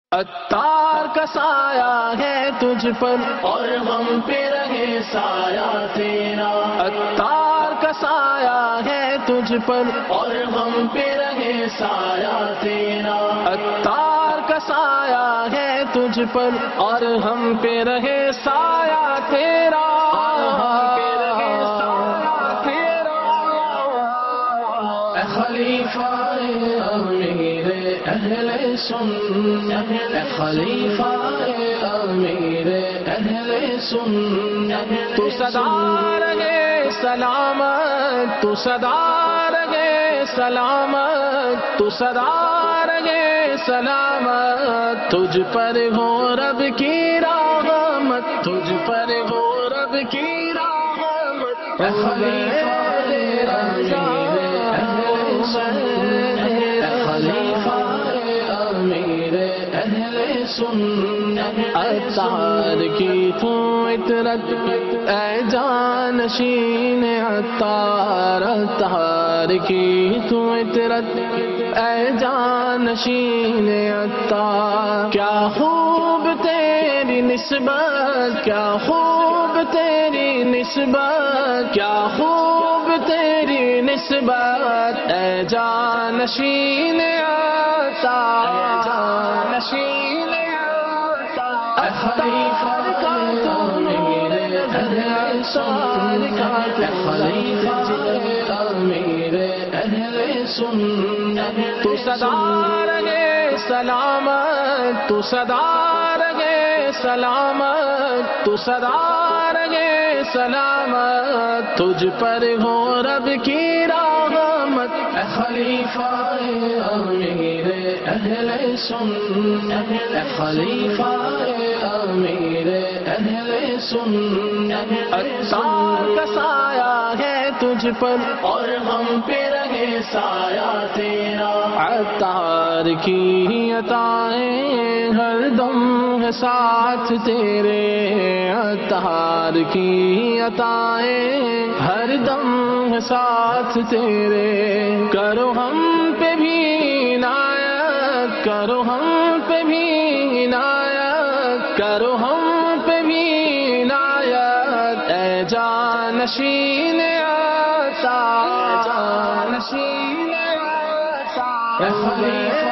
عطار کا سایہ ہے تجھ پر اور ہم پہ رہے سایہ تیرا، عطار کا سایہ ہے تجھ پر اور ہم پہ رہے سایہ تیرا، عطار کا سایہ ہے تجھ پر اور ہم پہ رہے سایہ تیرا، اے خلیفہ امیر اہل سنت، اے خلیفہ امیر اہل سنت، تو صدا رہے سلامت، تو صدا رہے سلامت، تو صدا رہے سلامت، تجھ پر ہو رب کی رحمت، تجھ پر ہو رب کی رحمت، اے خلیفہ امیر اہل سنت، اے خلیفہ امیر اہل سنت، عطار کی تو عطرت اے جانشین عطار، عطار کی تو عطرت اے جانشین عطار، کیا خوب تیری نسبت، کیا خوب تیری نسبت، کیا خوب تیری نسبت اے جانشین عطار، اے جانشین عطار، اے خلیفہ امیر اہل سنت، اے خلیفہ امیر اہل سنت، تو صدا رہے سلامت، تو صدا رہے سلامت، تو صدا رہے سلامت، تجھ پر ہو رب کی رحمت، اے خلیفہ امیر اہل سنت، اے خلیفہ امیر اہل سنت، عطار کا سایہ ہے تجھ پر اور ہم پہ رہے سایہ تیرا، عطار کی عطائیں ہر دم ہے ساتھ تیرے، عطار کی عطائیں ہر دم ہے ساتھ تیرے، کرو ہم پہ بھی عنایت، کرو ہم پہ بھی عنایت، کرو ہم پہ بھی عنایت اے جانشین عطار، اے جانشین عطار، اے خلیفہ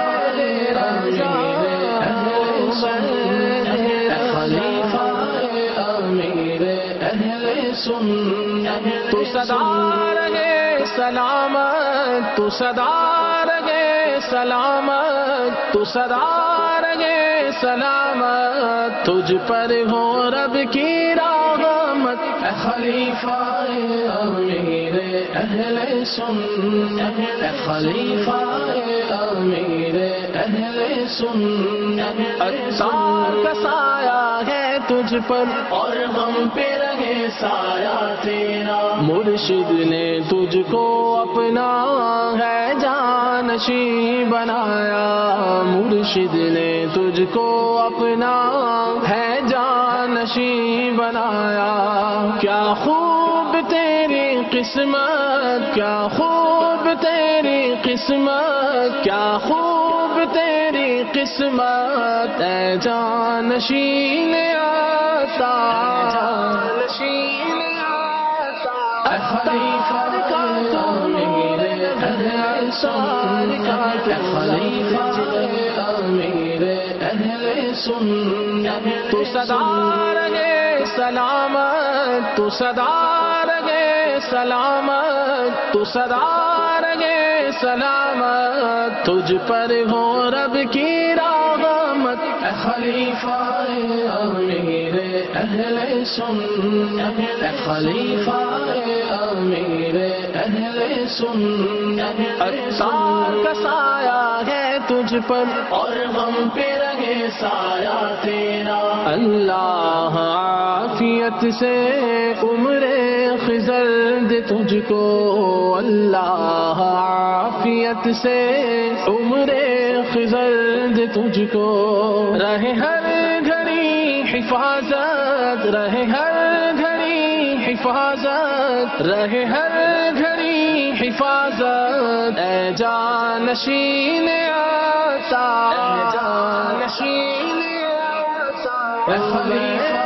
امیر اہل سنت، اے خلیفہ امیر اہل سنت، تو صدا رہے سلامت، تو صدا رہے سلامت، تو صدا رہے سلامت، تجھ پر ہو رب کی رحمت، اے خلیفہ امیر اہل سنت، اے خلیفہ امیر اہل سنت، عطار کا سایہ ہے تجھ پر اور ہم پہ رہے سایہ تیرا، مرشد نے تجھ کو اپنا ہے جانشیں بنایا، مرشد نے تجھ کو اپنا ہے جانشیں بنایا، کیا خوب تیری قسمت، کیا خوب تیری قسمت، کیا خوب تیری قسمت اے جانشین عطار، جانشین عطار، اے خلیفہ امیر اہل سنت، اے خلیفہ امیر اہل سنت، تو صدا رہے سلامت، تو صدا رہے سلامت، تو صدا رہے سلامت، تجھ پر ہو رب کی رحمت، اے خلیفہ امیر اہل سنت، اے خلیفہ امیر اہل سنت، عطار کا سایہ ہے تجھ پر اور ہم پہ رہے سایہ تیرا، اللہ عافیت سے عمر خضر دے تجھ کو، اللہ عافیت سے عمر خضر دے تجھ کو، رہے ہر گھڑی حفاظت، رہے ہر گھڑی حفاظت، رہے ہر گھڑی حفاظت اے جانشین عطار، آتا جانشین آتا اے خلیفہ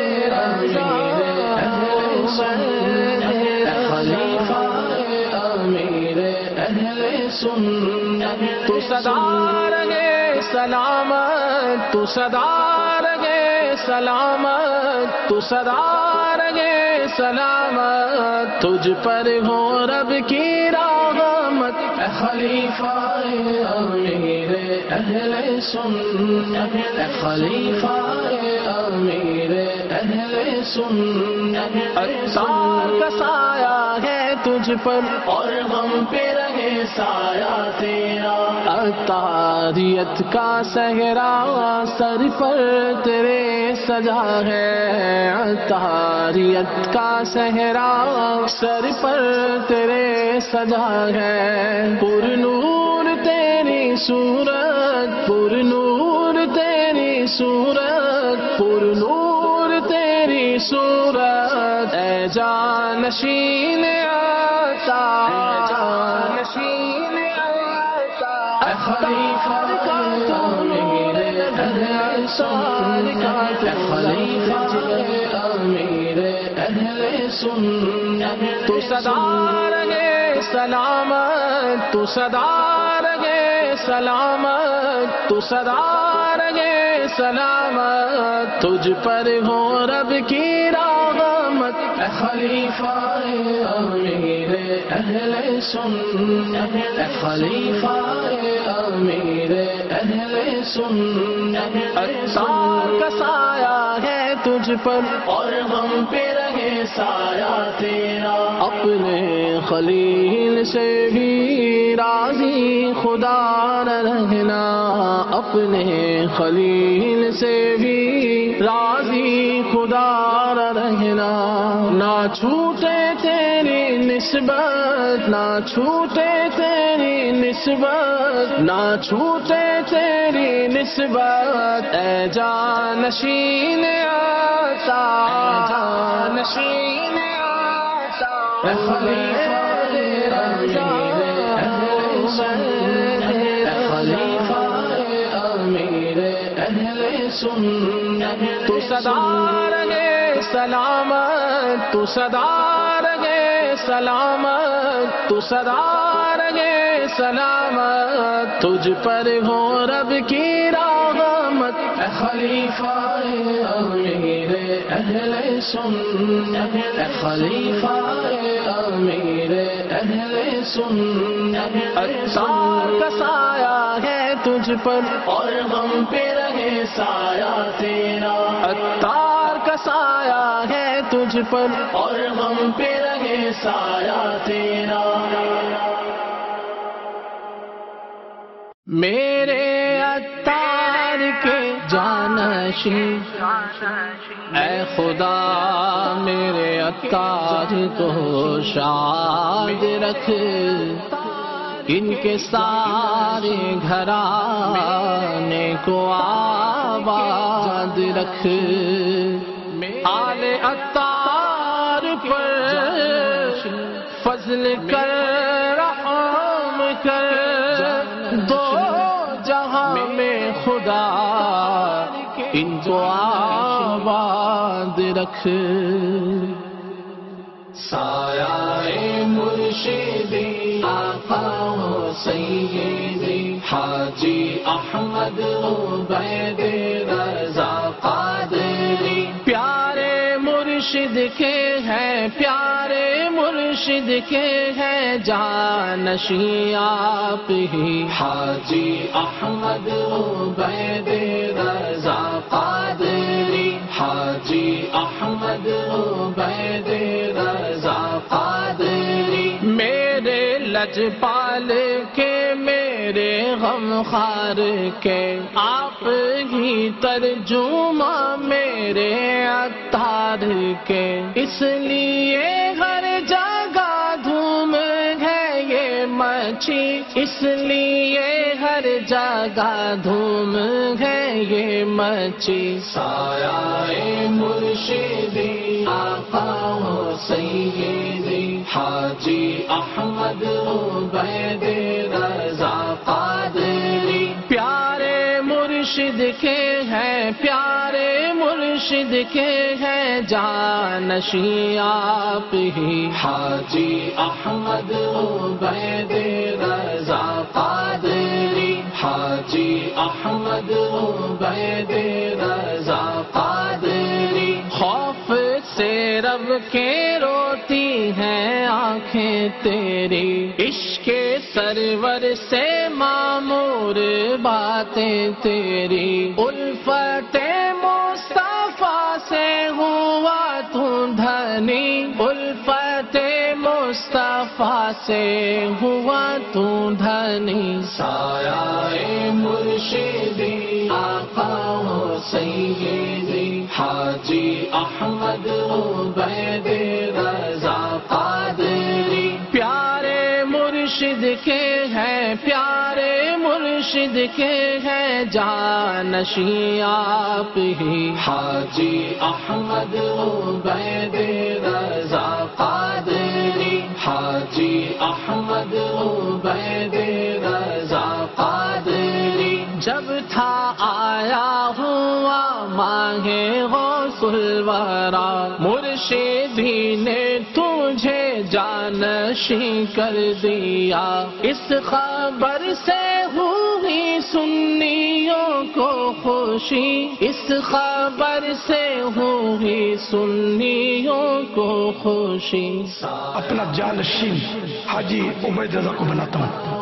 خلیفہ امیر اہل سنت تو سدا رہے سلامت تو سدا رہے سلامت تو سدا رہے سلامت تجھ پر ہو رب کی رحمت اے خلیفہ امیر اہل سنت اے خلیفہ امیر اہل سنت عطار کا سایہ ہے تجھ پر اور غم پہ رہے سایہ تیرا عطاریت کا صحرا سر پر تیرے سجا ہے عطاریت کا صحرا سر پر تیرے سجا ہے پر نور تیری صورت پر نور تیری صورت پر نور تیری صورت اے جانشین آتا جانشین آتا اے خلیفہ امیر اہل سنت اے خلیفہ امیر اہل سنت تو سدا رہے سلامت تو سدا رہے سلامت تو سدا رہے سلامت تجھ پر ہو رب کی رحمت اے خلیفہ امیر اہل سنت اے خلیفہ امیر اہل سنت عطار کا سایہ ہے تجھ پر اور غم پہ رہے سایہ تیرا اپنے خلیل سے بھی راضی خدا نہ رہنا اپنے خلیل سے بھی راضی خدا نہ رہنا نہ چھوٹے تیری نسبت نہ چھوٹے تیری نسبت نہ چھوٹے تیری نسبت اے جانشین آتا جانشین آتا اے خلیفہ امیر اہل سنت اے خلیفہ امیر اہل سنت تو سدا رہے سلامت تو سدا رہے سلامت تو سدا رہے سلامت تجھ پر ہو رب کی رحمت اے خلیفہ امیر اہل سنت اے خلیفہ امیر اہل سنت عطار کا سایہ ہے تجھ پر اور غم پہ رہے سایہ تیرا عطار کا سایہ ہے تجھ پر اور غم پہ رہے سایہ تیرا میرے عطار کے جانشین اے خدا میرے عطار کو شاد رکھ ان کے سارے گھرانے کو آباد رکھ آل عطار پر فضل کر رحم کر دو جہاں میں خدا ان کو آباد رکھ سایہ مرشدی آقا و سیدی حاجی احمد عبید رضا قادری پیارے مرشد کے ہیں پیارے مرشد کے ہیں جانشین آپ ہی حاجی احمد عبید رضا قادری حاجی احمد عبید رضا قادری میرے لجپال کے میرے غمخوار کے آپ ہی ترجمہ میرے عطار کے اس لیے ہر جگہ دھوم ہے یہ مچھی اس لیے ہر جگہ دھوم ہے یہ مچھی سایہ مرشدی آقا و سیدی حاجی احمد عبید رضا قادری پیار مرشد کے ہیں پیارے مرشد کے ہیں جانشین آپ ہی حاجی احمد عبید رضا قادری حاجی احمد عبید رضا قادری خوف سے رب کے روتی ہیں آنکھیں تیری عشق سرور سے معمور باتیں تیری الفت مصطفیٰ سے ہوا تو دھنی الفت مصطفیٰ سے ہوا تو دھنی سایہ مرشدی آقا و سیدی حاجی احمد عبید رضا قادری پیارے مرشد کے ہیں پیارے مرشد کے ہیں جانشین آپ ہی حاجی احمد عبید رضا قادری حاجی احمد عبید رضا قادری جب تھا آیا ہوا ماہ غوث الورا مرشدی نے تجھے جانشین کر دیا اس خبر سے ہوئی سنیوں کو خوشی اس خبر سے ہوئی سنیوں کو خوشی اپنا جانشین حاجی عبید رضا کو بناتا ہوں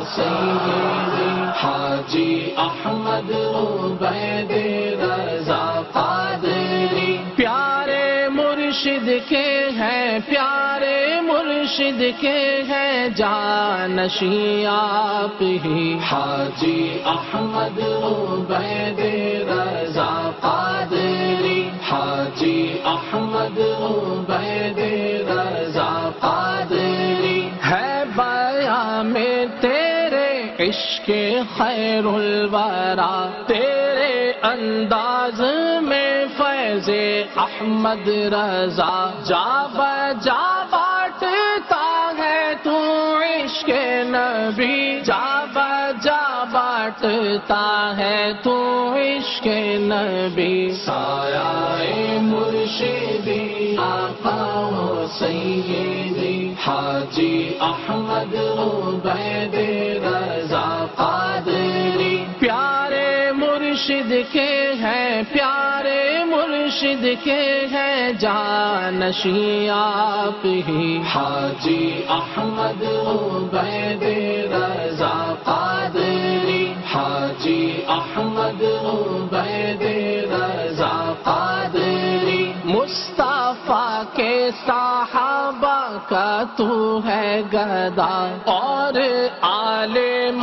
سیدی حاجی احمد عبید رضا قادری پیارے مرشد کے ہیں پیارے مرشد کے ہیں جانشین آپ ہی حاجی احمد عبید رضا قادری حاجی احمد عبید رضا قادری ہے بیان میں تیرے عشق خیر الورا تیرے انداز میں فیض احمد رضا جا بجا بانٹتا ہے تو عشق نبی جا بجا بانٹتا ہے تو عشق نبی سایہ مرشدی آقا و سیدی حاجی احمد عبید رضا قادری پیارے مرشد کے ہیں پیارے مرشد کے ہیں جانشین آپ ہی حاجی احمد عبید رضا قادری حاجی احمد عبید رضا قادری مصطفیٰ کے صحابہ کا تو ہے گدا اور آل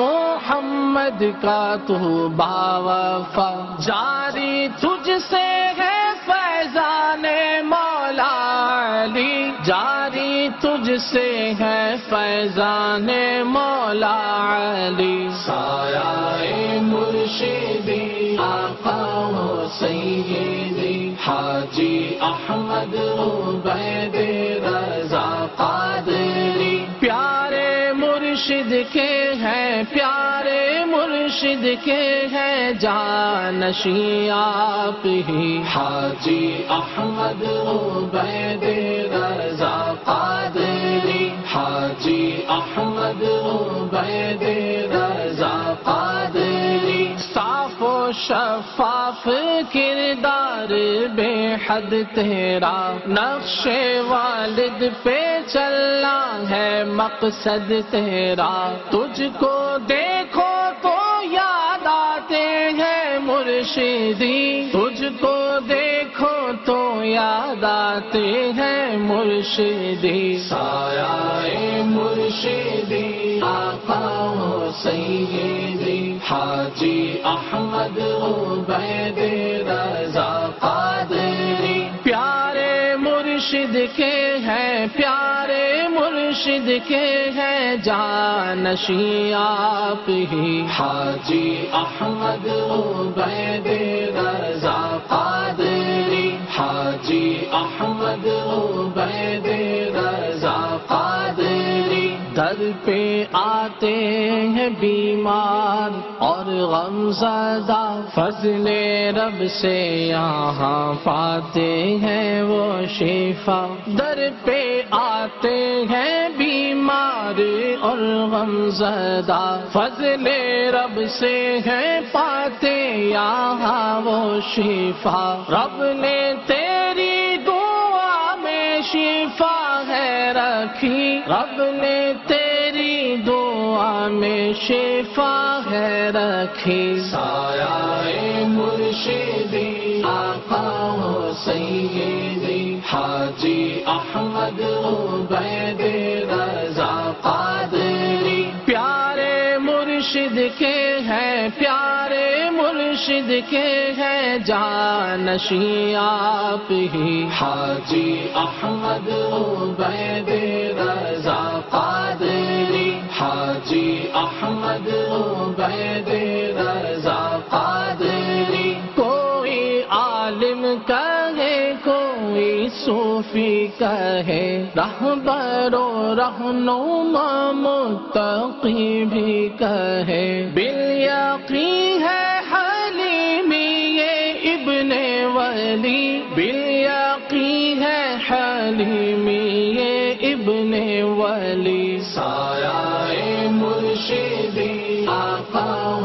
محمد کا تو باوفا جاری تجھ سے ہے فیضان مولا علی جاری تجھ سے ہے فیضان مولا علی سایہ مرشدی آقا و سیدی حاجی احمد عبید رضا قادری پیارے مرشد کے ہیں پیارے مرشد کے ہیں جانشین آپ ہی حاجی احمد عبید رضا قادری حاجی احمد عبید رضا قادری صاف و شفاف کردار بے حد تیرا نقش والد پہ چلنا ہے مقصد تیرا تجھ کو دیکھو تو یاد آتے ہیں مرشدی تجھ کو دیکھو تو یاد آتے ہیں مرشدی سایہ مرشدی آقا و سیدی حاجی احمد عبید رضا قادری پیارے مرشد کے ہیں پیارے مرشد کے ہیں جانشین آپ ہی حاجی احمد عبید رضا قادری حاجی احمد عبید رضا قادری در پہ آتے ہیں بیمار اور غم زدہ، فضل رب سے یہاں پاتے ہیں وہ شفا۔ در پہ آتے ہیں بیمار اور غم زدہ، فضل رب سے ہے پاتے یہاں وہ شفا۔ رب نے تیری دعا میں شفا ہے رکھی، رب نے تیری دعا میں شفا ہے رکھی۔ سایہ مرشدی آقا و سیدی حاجی احمد عبید رضا قادری، پیارے مرشد کے ہیں، پیارے مرشد کے ہیں جانشین آپ ہی، حاجی احمد عبید رضا قادری، حاجی احمد عبید رضا قادری۔ کوئی عالم کہے، کوئی صوفی کہے، رہبر و رہنما متقی بھی کہے، بالیقین ہے حلیمی یہ ابن ولی، بالیقین ہے حلیمی یہ ابن ولی۔ سایہ مرشدی آقا و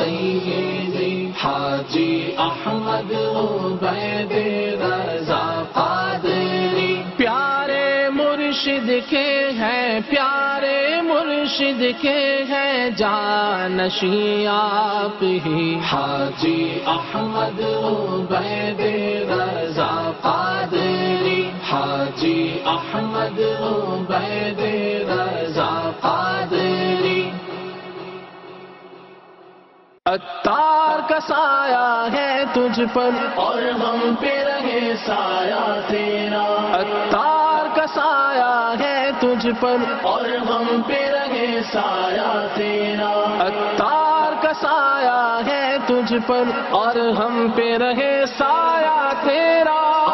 سیدی حاجی احمد عبید رضا قادری، پیارے مرشد کے ہیں، پیارے مرشد کے ہیں جانشین آپ ہی، حاجی احمد عبید رضا قادری، حاجی احمد عبید رضا قادری۔ عطار کا سایہ ہے تجھ پر اور ہم پہ رہے سایہ تیرا، عطار کا سایہ ہے تجھ پر اور ہم پہ رہے سایہ تیرا، عطار کا سایہ ہے تجھ پر اور ہم پہ رہے سایہ تیرا،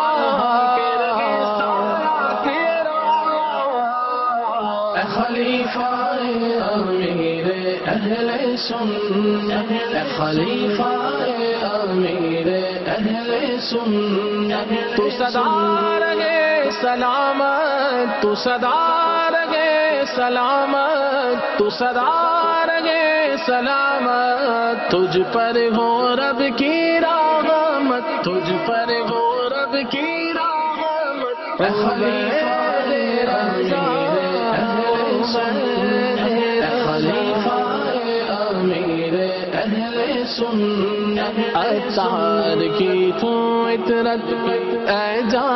اے خلیفہ امیر اہل سنت، اے خلیفہ امیر اہل سنت، تو سدا رہے سلامت، تو سدا رہے سلامت، تو سدا رہے سلامت، تجھ پر ہو رب کی رحمت، تجھ پر ہو رب کی رحمت۔ اے خلیفہ امیر اہل سنت، اے خلیفہ امیر اہل سنت، عطار کی تو عطرت اے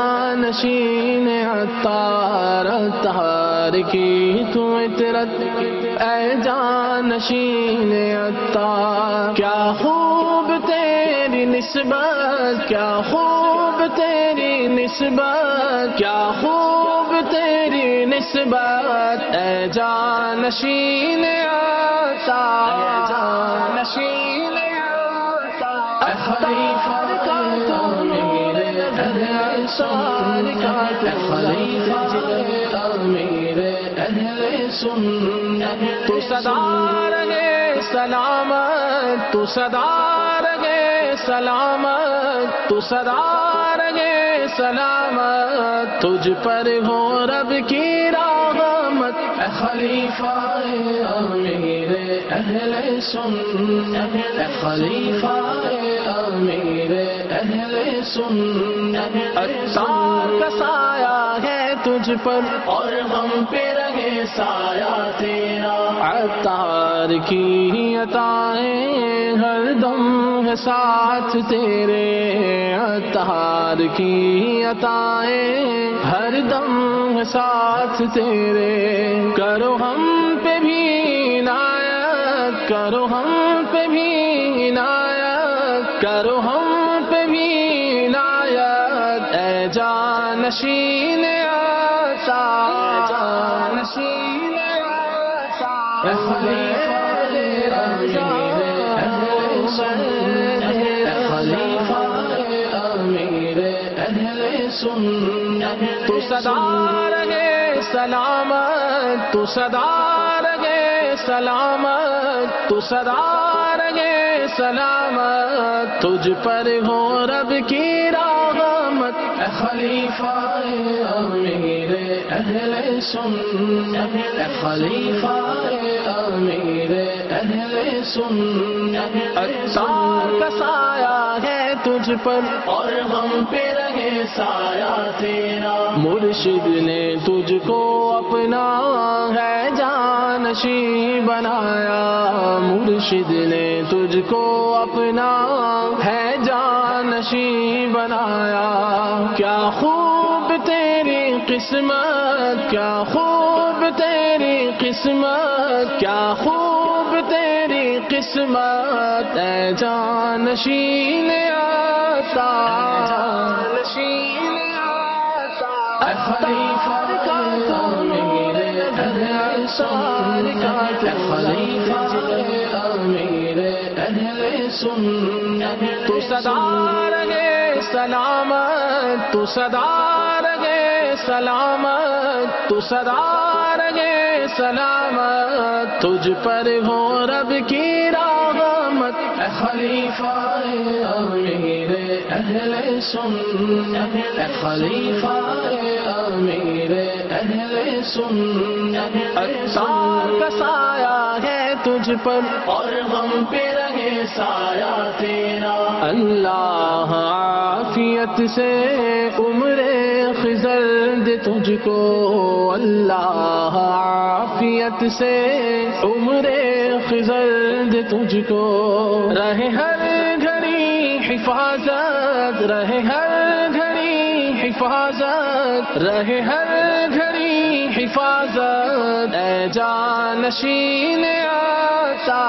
جانشین عطار، عطار کی تو عطرت اے جانشین عطار، کیا خوب تیری نسبت، کیا خوب تیری نسبت، کیا خوب تیری نسبت اے جانشین عطار، اے جانشین عطار۔ اے خلیفہ امیر اہل سنت، اے خلیفہ امیر اہل سنت، تو سدا رہے سلامت، تو سدا رہے سلامت، تو سدا رہے سلامت، تجھ پر ہو رب کی رحمت۔ اے خلیفہ امیر اہل سنت، اے خلیفہ امیر اہل سنت، عطار کا سایہ ہے تجھ پر اور ہم پہ رہے سایہ تیرا، عطار کی عطائیں ہر دم ہے ساتھ تیرے، عطار کی عطائیں ہر دم ہے ساتھ تیرے، کرو ہم پہ بھی عنایت، کرو ہم پہ بھی عنایت، کرو ہم پہ بھی عنایت اے جانشین عطار، جانشین عطار۔ اے خلیفہ امیر اہل سنت، اے خلیفہ امیر اہل سنت، تو سدا رہے سلامت، تو سدا رہے سلامت تو سدا رہے سلامت تجھ پر ہو رب کی رحمت اے خلیفہ امیر اہل سنت اے خلیفہ امیر اہل سنت اتار کا سایہ ہے تجھ پر اور ہم پہ رہے سایہ تیرا مرشد نے تجھ کو اپنا ہے جانشین بنایا مرشد نے تجھ کو اپنا ہے جانشین بنایا کیا خوب تیری قسمت کیا خوب تیری قسمت کیا خوب تیری قسمت اے جانشین آتا جانشین آتا اے خلیفہ امیر اہل سنت اے خلیفہ امیر اہل سنت تو سدا رہے سلامت تو سدا رہے سلامت تو سدا رہے سلامت تجھ پر ہو رب کی رحمت اے خلیفہ امیر اہل سنت اے خلیفہ امیر اہل سنت اتار کا سایہ ہے تجھ پر اور ہم پہ رہے سایہ تیرا اللہ عافیت سے عمر خضر دے تجھ کو اللہ عافیت سے عمر خضر دے تجھ کو رہے ہر گھڑی حفاظت رہے ہر گھڑی حفاظت رہے ہر گھڑی حفاظت اے جانشین آتا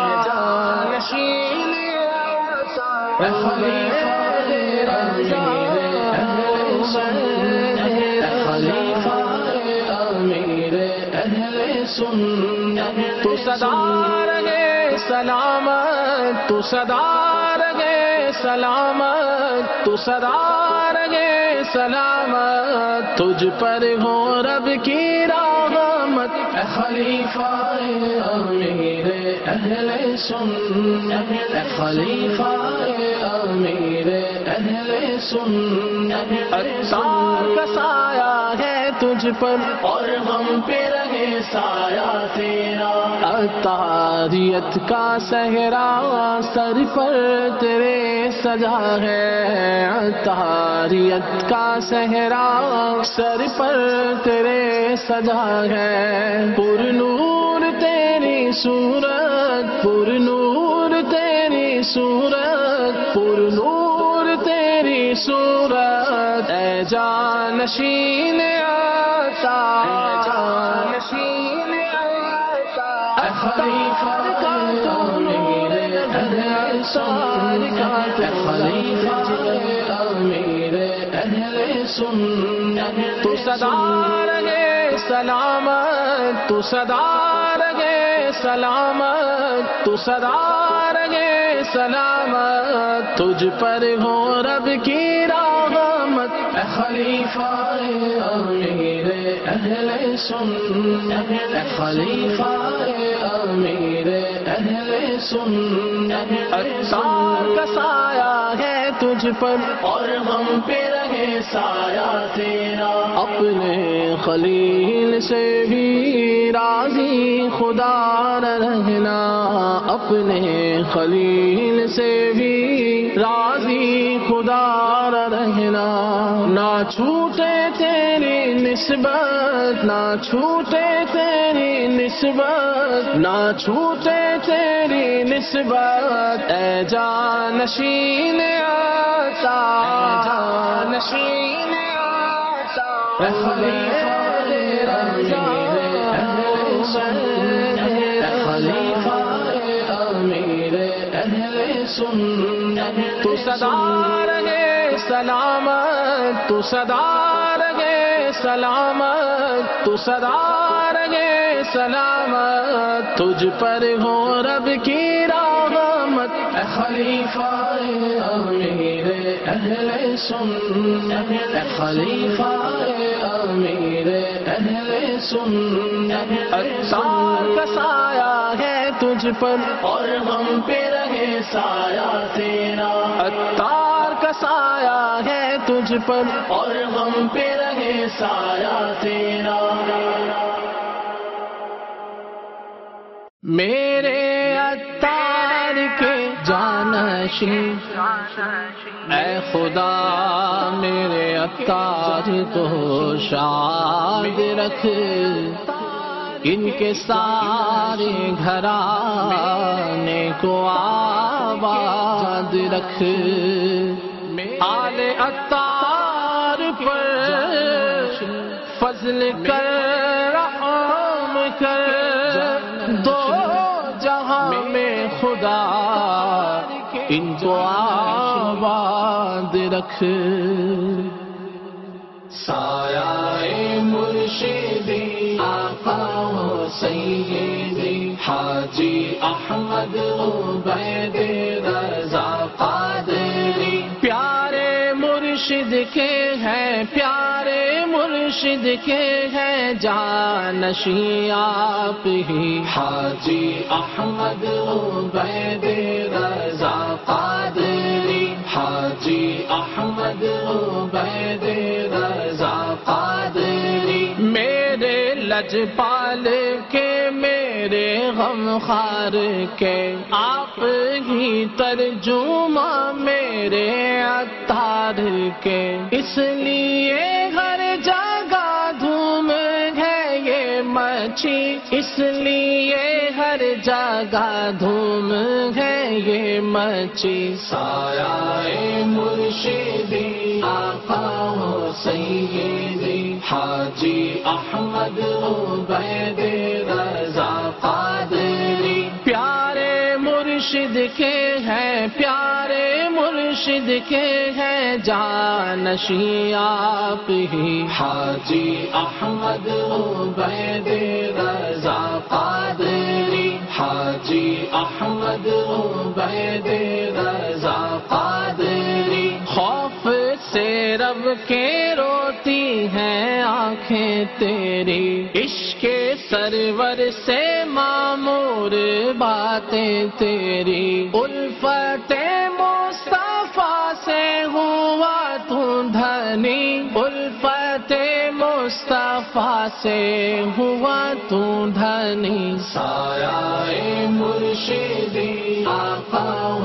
جانشین آتا اے خلیفہ خلیفہ امیر اہل سنت تو سدا رہے سلامت تو سدا رہے سلامت تو سدا رہے سلامت تجھ پر ہو رب کی رحمت اے خلیفہ امیر اہل سنت اے خلیفہ امیر اہل سنت اتار کا سایہ ہے تجھ پر اور ہم پہ رہے سایہ تیرا اطہاریت کا صحرا سر پر تیرے سجا ہے اطہاریت کا صحرا سر پر تیرے سجا ہے پر نور تیری صورت پر نور تیری صورت پر نور تیری صورت اے جانشین آتا جانشین آتا اے خلیفہ امیر اہل سنت اے خلیفہ امیر اہل سنت تو سدا رہے سلامت تو سدا رہے سلامت تو سدا رہے سلامت تجھ پر ہو رب کی رحمت اے خلیفہ امیر اہل سنت اے خلیفہ امیر اہل سنت اتار کا سایہ ہے تجھ پر اور ہم پہ رہے سایہ تیرا اپنے خلیل سے بھی راضی خدا رہنا اپنے خلیل سے بھی راضی خدا رہنا نہ چھوٹے تیری نسبت نہ چھوٹے تیری نسبت نہ چھوٹے تیری نسبت اے جانشین آتا جانشین آتا اے خلیفہ خلیفہ امیر اہل سنت تو سدا رہے سلامت تو سدا رہے سلامت تو سدا رہے سلامت تجھ پر ہو رب کی رحمت اے خلیفہ امیر اہل سنت اے خلیفہ امیر اہل سنت عطار کا سایہ ہے تجھ پر اور ہم پہ رہے سایہ تیرا عطار کا سایہ ہے تجھ پر اور ہم پہ رہے سایہ تیرا میرے عطار کے جانشین اے خدا میرے عطار کو شاد رکھ ان کے سارے گھرانے کو آباد رکھ آل عطار پر فضل کر رحم کر دو جہاں میں خدا ان کو آباد رکھ سایہ مرشدی آقا و سیدی حاجی احمد عبید رضا قادری پیارے مرشد کے ہیں پیارے مرشد کے ہیں جانشین آپ ہی حاجی احمد عبید رضا قادری حاجی احمد عبید رضا قادری میرے لجپال کے میرے غمخوار کے آپ ہی ترجمہ میرے عطار کے اس لیے ہر جگہ دھوم ہے یہ مچی اس لیے ہر جگہ دھوم ہے یہ مچی سایہ مرشدی آقا و سیدی حاجی احمد عبید رضا قادری پیارے مرشد کے ہیں پیارے مرشد کے ہیں جانشین آپ ہی حاجی احمد عبید رضا قادری حاجی احمد عبید رضا قادری خوف سے رب کے روتی ہیں آنکھیں تیری عشق سرور سے معمور باتیں تیری الفت مصطفیٰ سے ہوا تو دھنی الفت مصطفیٰ سے ہوا تو دھنی سایہ مرشدی آقا و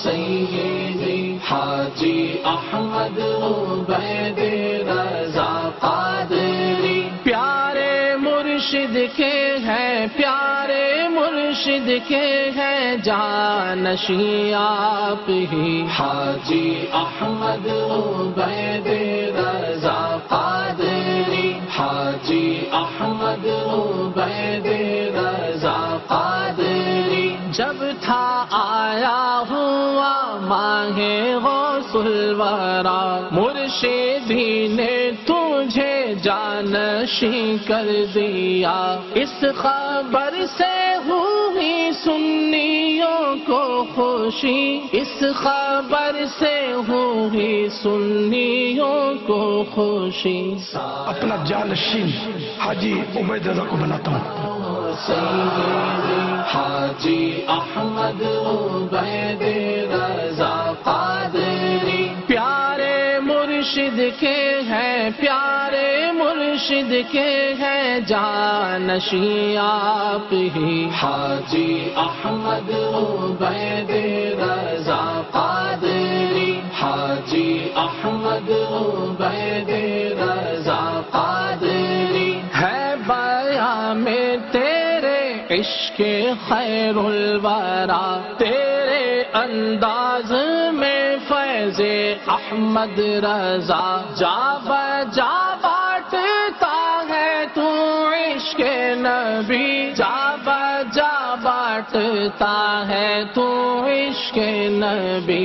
سیدی حاجی احمد عبید رضا قادری پیارے مرشد کے ہیں پیارے مرشد کے ہیں جانشین آپ ہی حاجی احمد عبید رضا قادری حاجی احمد عبید رضا قادری جب تھا آیا ہوا ماہ غوث الورا مرشدی نے تجھے جانشین کر دیا اس خبر سے ہوئی سنیوں کو خوشی اس خبر سے ہوئی سنیوں کو خوشی اپنا جانشین حاجی عبید رضا کو بناتا ہوں سیدی حاجی احمد عبید رضا قادری پیارے مرشد کے ہیں پیارے مرشد کے ہیں جانشین آپ ہی حاجی احمد عبید رضا قادری حاجی احمد عبید رضا قادری ہے بیاں میں تیرے عشق خیر الورا تیرے انداز میں فیض احمد رضا جا بجا بانٹتا ہے تو عشق نبی جا بجا بانٹتا ہے تو عشق نبی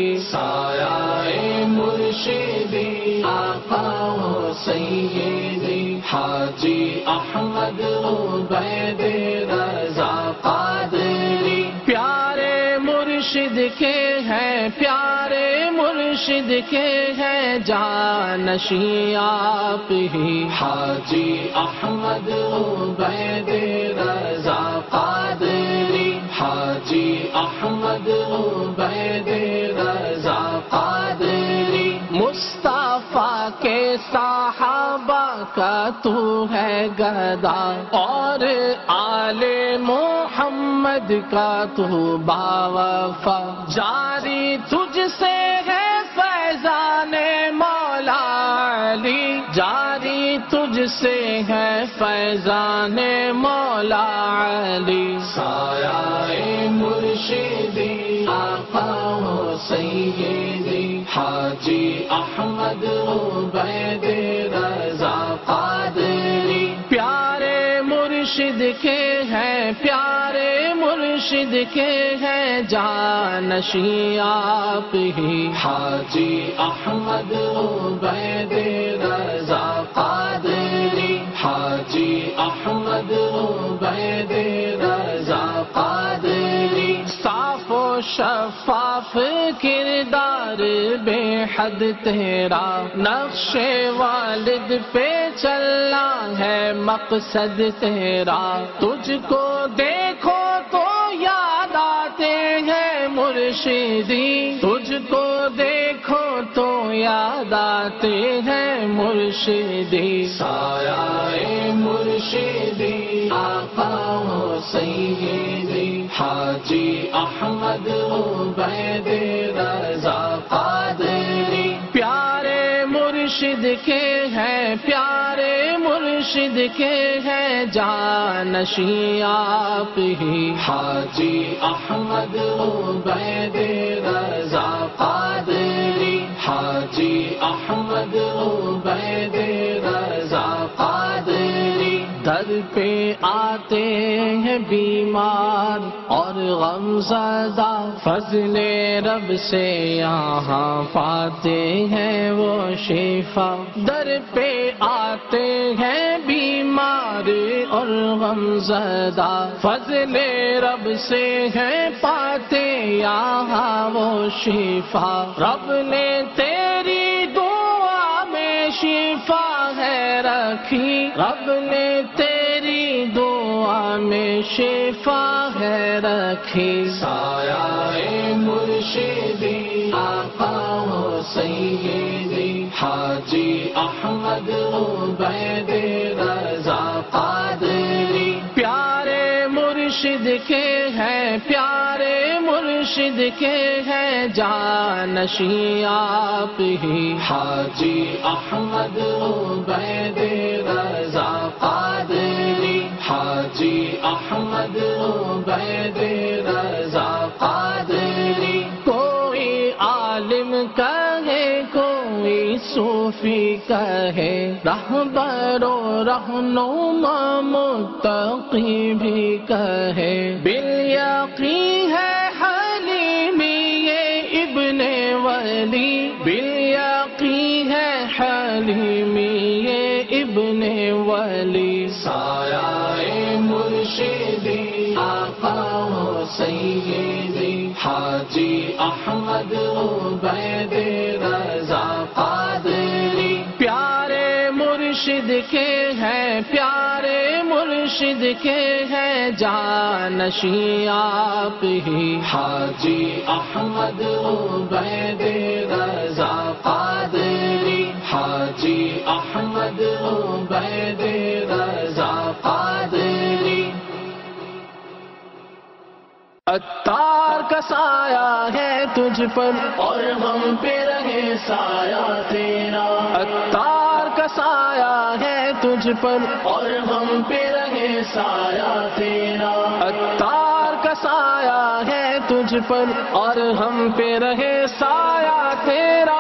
سایہ مرشدی آقا و سیدی حاجی احمد عبید رضا قادری پیارے مرشد کے ہیں پیارے مرشد مرشد کے ہیں جانشین آپ ہی، حاجی احمد عبید رضا قادری، حاجی احمد عبید رضا قادری، مصطفیٰ کے صحابہ کا تو ہے گدا، اور آل محمد کا تو باوفا، جاری تجھ سے ہے فیضان مولا علی، جاری تجھ سے ہے فیضان مولا علی، سایہ مرشدی آقا و سیدی، حاجی احمد عبید رضا قادری، پیارے مرشد کے ہیں، پیارے مرشد کے ہیں جانشین آپ ہی، حاجی احمد عبید رضا قادری، حاجی احمد عبید رضا قادری، صاف و شفاف کردار بے حد تیرا، نقش والد پہ چلنا ہے مقصد تیرا، تجھ کو دیکھو تو یاد آتے ہیں مرشدی، تجھ کو دیکھو تو یاد آتے ہیں مرشدی، سایہ مرشدی آقا و سیدی، حاجی احمد عبید رضا قادری، پیارے مرشد کے ہیں، پیارے مرشد کے ہیں جانشین آپ ہی، حاجی احمد عبید رضا قادری، حاجی احمد عبید رضا قادری، در پہ آتے ہیں بیمار اور غم زدہ، فضل رب سے یہاں پاتے ہیں وہ شفا، در پہ آتے ہیں بیمار اور غم زدہ، فضل رب سے ہیں پاتے یہاں وہ شفا، رب نے تیری دعا میں شفا ہے رکھی، رب نے تیری دعا میں شفا ہے رکھی، سایہ مرشدی آقا و سیدی، حاجی احمد عبید رضا قادری، پیارے مرشد کے ہیں، پیارے مرشد کے ہیں جانشین آپ ہی، حاجی احمد عبید رضا قادری، حاجی احمد عبید رضا قادری، کوئی عالم کہے کوئی صوفی کہے، رہبر و رہنما متقی بھی کہے، بالیقین ہے حلیمی یہ ابن ولی، بالیقین ہے حلیمی یہ ابن ولی، سایہ مرشدی آقا و سیدی، حاجی احمد عبید رضا قادری، پیارے مرشد کے ہیں، پیارے مرشد کے ہیں جانشین آپ ہی، حاجی احمد عبید رضا قادری، حاجی احمد عبید رضا قادری، عطار کا سایہ ہے تجھ پر اور ہم پہ رہے سایہ تیرا، عطار کا سایہ ہے تجھ پر اور ہم پہ رہے سایہ تیرا، عطار کا سایہ ہے تجھ پر اور ہم پہ رہے سایہ تیرا،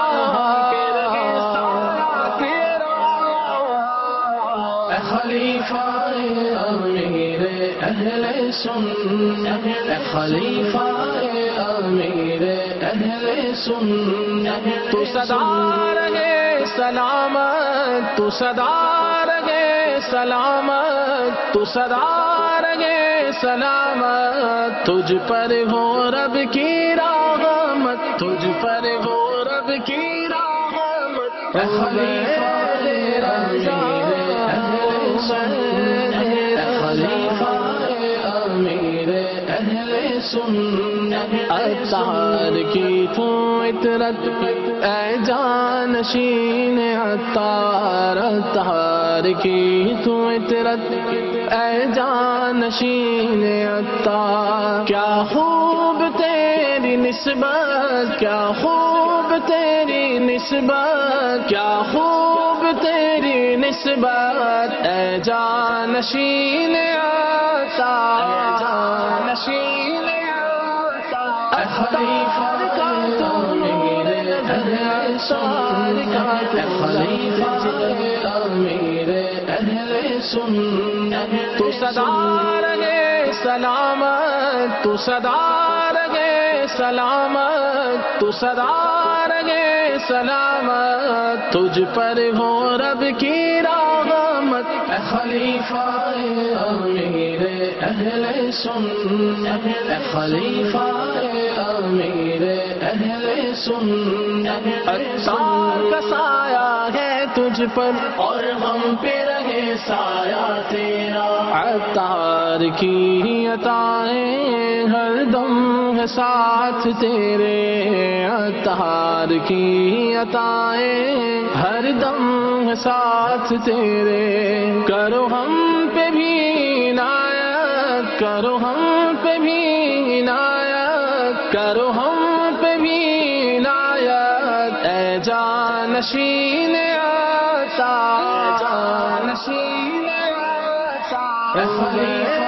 اے خلیفہ امیر اہل سنت، اے خلیفہ امیر اہل سنت، تو سدا رہے سلامت، تو سدا رہے سلامت، تو سدا رہے سلامت، تجھ پر ہو رب کی رحمت، تجھ پر ہو رب خلیفہ امیر اہل سنت، خلیفہ امیر اہل سنت، عطار کی تو عطرت اے جانشین عطار، عطار کی تو عطرت اے جانشین عطار، کیا خوب تیری نسبت، کیا خوب تیری نسبت، کیا خوب تیری نسبت اے جانشین عطار، اے جانشین عطار، خلیفہ امیر اہل سنت، خلیفہ امیر اہل سنت، تو سدا رہے سلامت، تو سدا رہے سلامت، تو سدا رہے سلامت، تجھ پر ہو رب کی رحمت، خلیفہ امیر اہل سنت، خلیفہ امیر اہل سنت، عطار کا سایہ ہے تجھ پر اور ہم پہ رہے سایہ تیرا، عطار کی عطائیں ہر دم ہے ساتھ تیرے، عطار کی عطائیں ہر دم ہے ساتھ تیرے، کرو ہم پہ بھی عنایت، کرو ہم پہ بھی عنایت، کرو ہم پہ بھی عنایت اے جانشین عطار، جانشین عطار، خلیفہ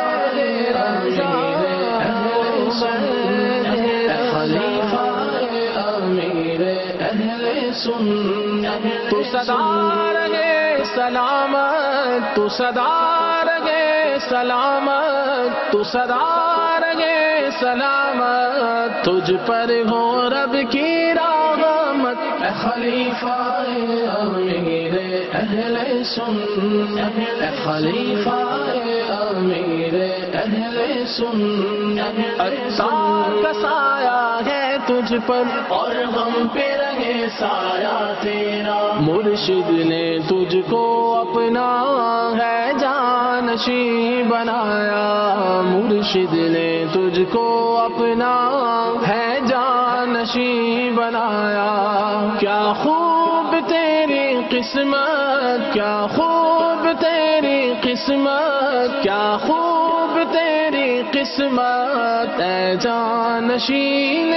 امیر اہل سنت، خلیفہ امیر اہل سنت، تو سدا رہے سلامت، تو سدا رہے سلامت، تو سدا رہے سلامت، تجھ پر ہو رب کی رحمت، خلیفہ امیر اہل سنت، خلیفہ امیر اہل سنت، عطار کا سایہ ہے تجھ پر اور ہم پہ رہے سایہ تیرا، مرشد نے تجھ کو اپنا ہے جانشیں بنایا، مرشد نے تجھ کو اپنا ہے جانشیں بنایا، کیا خوب تیری قسمت، کیا خوب تیری قسمت، کیا خوب تیری قسمت اے جانشین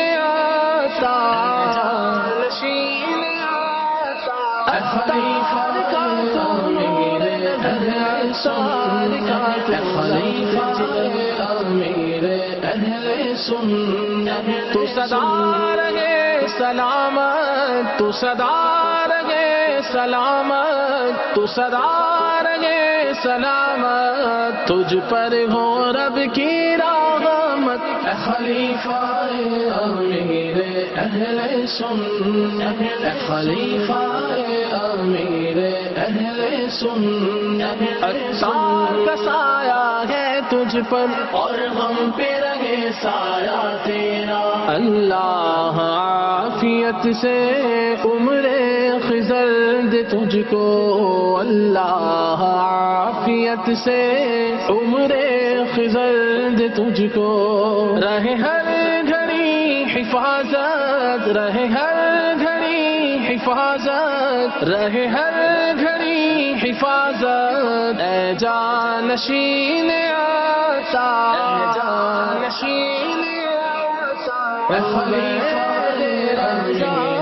عطار، جانشین عطار، خلیفہ امیر اہل سنت، خلیفہ امیر اہل سنت، تو سدا رہے سلامت، تو سدا رہے سلامت، تو سدا رہے سلامت، تجھ پر ہو رب کی رحمت، خلیفہ امیر اہل سنت، خلیفہ امیر اہل سنت، عطار کا سایہ ہے تجھ پر اور ہم پہ رہے سایہ تیرا، اللہ عافیت سے عمر خضر دے تجھ کو، اللہ عافیت سے عمر خضر دے تجھ کو، رہے ہر گھڑی حفاظت، رہے ہر گھڑی حفاظت، رہے ہر گھڑی حفاظت اے جانشین عطار، اے جانشین عطار، خلیفہ امیر